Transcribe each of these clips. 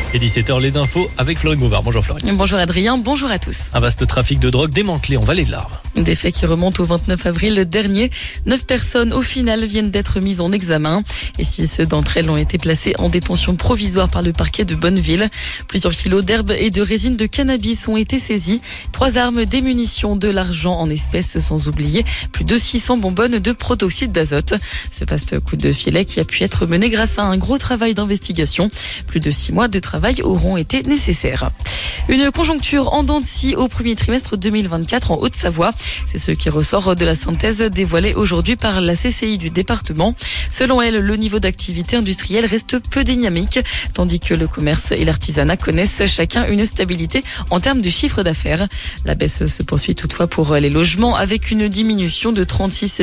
Et 17h, les infos avec Florine Bouvard. Bonjour Florine. Bonjour Adrien, bonjour à tous. Un vaste trafic de drogue démantelé en Vallée de l'Arve. Des faits qui remontent au 29 avril dernier. 9 personnes au final viennent d'être mises en examen. Et 6 d'entre elles ont été placées en détention provisoire par le parquet de Bonneville. Plusieurs kilos d'herbe et de résine de cannabis ont été saisis. 3 armes, des munitions, de l'argent en espèces, sans oublier plus de 600 bonbonnes de protoxyde d'azote. Ce vaste coup de filet qui a pu être mené grâce à un gros travail d'investigation. Plus de 6 mois de travail auront été nécessaires. Une conjoncture en dents de scie au premier trimestre 2024 en Haute-Savoie. C'est ce qui ressort de la synthèse dévoilée aujourd'hui par la CCI du département. Selon elle, le niveau d'activité industrielle reste peu dynamique, tandis que le commerce et l'artisanat connaissent chacun une stabilité en termes de chiffre d'affaires. La baisse se poursuit toutefois pour les logements, avec une diminution de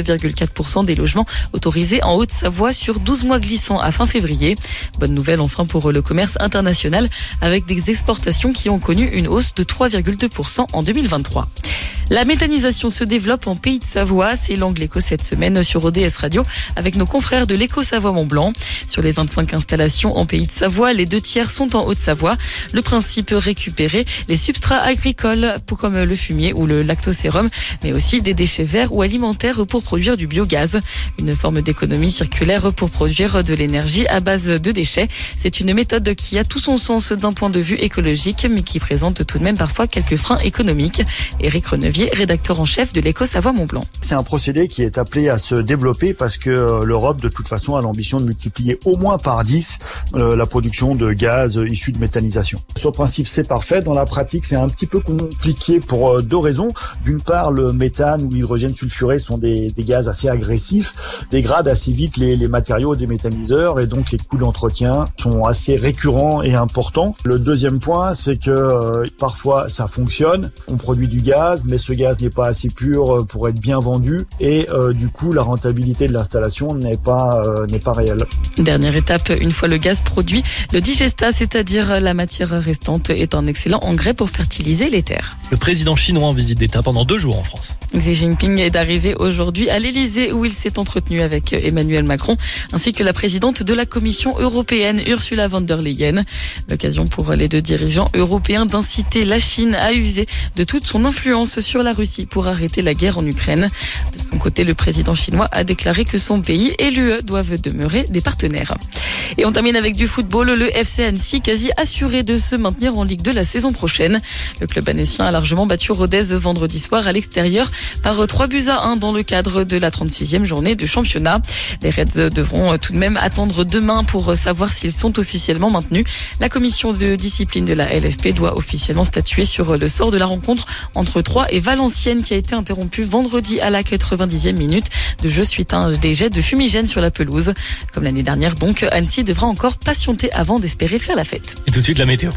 36,4% des logements autorisés en Haute-Savoie sur 12 mois glissants à fin février. Bonne nouvelle enfin pour le commerce international, avec des exportations qui ont connu une hausse de 3,2% en 2023. La méthanisation se développe en Pays de Savoie. C'est l'angle éco cette semaine sur ODS Radio avec nos confrères de l'Éco-Savoie-Mont-Blanc. Sur les 25 installations en Pays de Savoie, les 2 tiers sont en Haute-Savoie. Le principe, récupérer les substrats agricoles comme le fumier ou le lactosérum, mais aussi des déchets verts ou alimentaires pour produire du biogaz. Une forme d'économie circulaire pour produire de l'énergie à base de déchets. C'est une méthode qui a tout son sens d'un point de vue écologique, mais qui présente tout de même parfois quelques freins économiques. Éric Renevier, rédacteur en chef de l'Éco-Savoie-Mont-Blanc. C'est un procédé qui est appelé à se développer parce que l'Europe, de toute façon, a l'ambition de multiplier au moins par 10 la production de gaz issus de méthanisation. Sur le principe, c'est parfait. Dans la pratique, c'est un petit peu compliqué pour 2 raisons. D'une part, le méthane ou l'hydrogène sulfuré sont des gaz assez agressifs, dégradent assez vite les matériaux des méthaniseurs et donc les coûts d'entretien sont assez récurrents et importants. Le deuxième point, c'est que parfois ça fonctionne, on produit du gaz, mais ce gaz n'est pas assez pur pour être bien vendu et du coup la rentabilité de l'installation n'est pas réelle. Dernière étape, une fois le gaz produit, le digestat, c'est-à-dire la matière restante, est un excellent engrais pour fertiliser les terres. Le président chinois en visite d'État pendant 2 jours en France. Xi Jinping est arrivé aujourd'hui à l'Elysée où il s'est entretenu avec Emmanuel Macron ainsi que la présidente de la Commission européenne Ursula von der Leyen. L'occasion pour les 2 dirigeants européens d'inciter la Chine à user de toute son influence sur la Russie pour arrêter la guerre en Ukraine. De son côté, le président chinois a déclaré que son pays et l'UE doivent demeurer des partenaires. Et on termine avec du football. Le FC Annecy, quasi assuré de se maintenir en Ligue 2 la saison prochaine. Le club annécien a largement battu Rodez vendredi soir à l'extérieur par 3-1 dans le cadre de la 36e journée de championnat. Les Reds devront tout de même attendre demain pour savoir s'ils sont officiellement maintenus. La commission de discipline de la LFP doit officiellement statuer sur le sort de la rencontre entre Troyes et Valenciennes qui a été interrompue vendredi à la 90e minute de jeu suite à des jets de fumigène sur la pelouse. Comme l'année dernière donc, Annecy devra encore patienter avant d'espérer faire la fête. Et tout de suite la météo.